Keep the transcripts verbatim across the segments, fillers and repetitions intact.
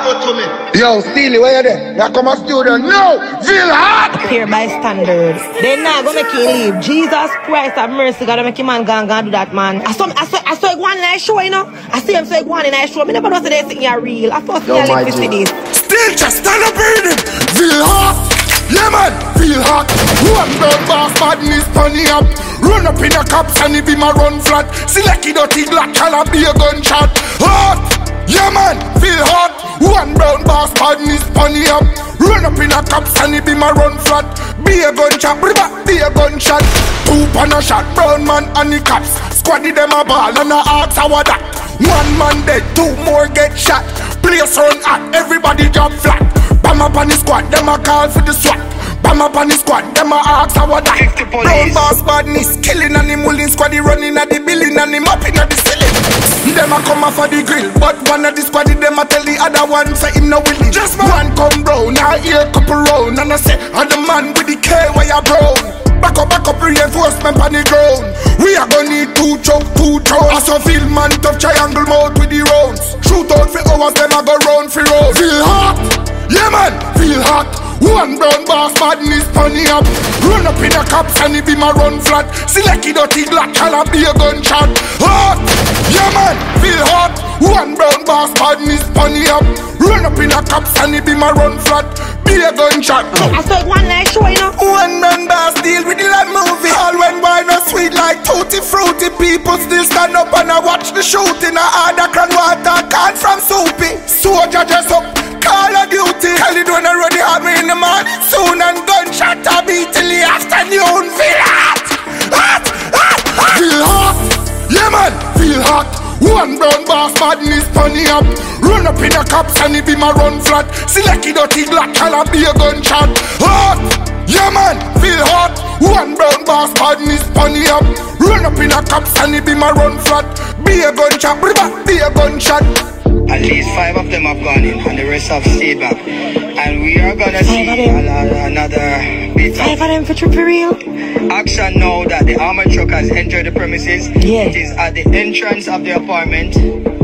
go to me. Yo, Steely, where you there? You come a studio? No! Feel hot! Here by standard. They not gonna make you leave. Jesus Christ have mercy. Gotta make your man go and go and do that, man. I saw, I saw, I saw one in that show, you know. I see him say one in that show. I never know if they think you're real. I thought you're like this. Still just stand up in it. Feel hot! Yeah, man, feel hot. One brown boss, badness, funny up. Run up in a cops and it be my run flat. Select it out, it like can be a gunshot. Hot! Yeah, man, feel hot. One brown boss, badness, funny up. Run up in a cops and it be my run flat. Be a gunshot, be a gunshot. Two pan a shot, brown man and the cops. Squaddy them a ball and a ask how that. One man dead, two more get shot. Place run hot, everybody drop flat. Bam up on the squad, them a call for the SWAT. Bam up on the squad, them a ask how that. Brown boss badness, killing and the mulling squad, he running at the building and he mopping at the ceiling. Them a come off of the grill, but one of the squad, them a tell the other one say him no willing. Just one come brown, I hear couple round, and I say, I'm the man with the K where you brown. Back up, back up, reinforcement on the ground. We are gonna need two choke, two throws. As a field man, tough triangle mode with the rounds. Shoot out for hours, them a go round for round. Feel hot, yeah man, feel hot. One brown boss, badness, funny up. Run up in a cops and it be my run flat. Select it out, it like can be a gunshot. Hot, yeah man, feel hot. One brown boss, badness, funny up. Run up in a cops and it be my run flat. Be a gunshot. I saw one night show, you know. One man boss deal with the live movie. All when wine are sweet like tutti fruity. People still stand up and I watch the shooting. I had a can water can from soupy. Soldier dress up, call of duty. Tell it when I run the army in the morning soon. And gunshot a beat till the afternoon. Feel hot, hot, hot, hot. Feel hot, yeah man, feel hot. One brown boss, badness, funny up. Run up in a cops and it be my run flat. Select it out, it like can be a gunshot. Hot, yeah man, feel hot. One brown boss, badness, funny up. Run up in a cops and it be my run flat. Be a gunshot, be a gunshot. At least five of them have gone in and the rest have stayed back. And we are gonna see a, another bit Five of them for true for real. action now that the armored truck has entered the premises. Yeah. It is at the entrance of the apartment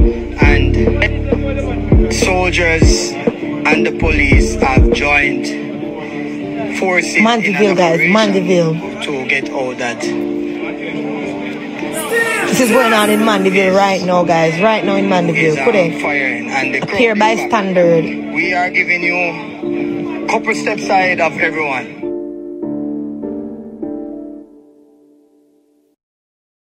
and soldiers and the police have joined forces Mandeville, in guys, an Mandeville. to get all that. This is going on in Mandeville right now, guys. Right now in Mandeville. Put it. Here by standard. We are giving you a couple steps ahead of everyone.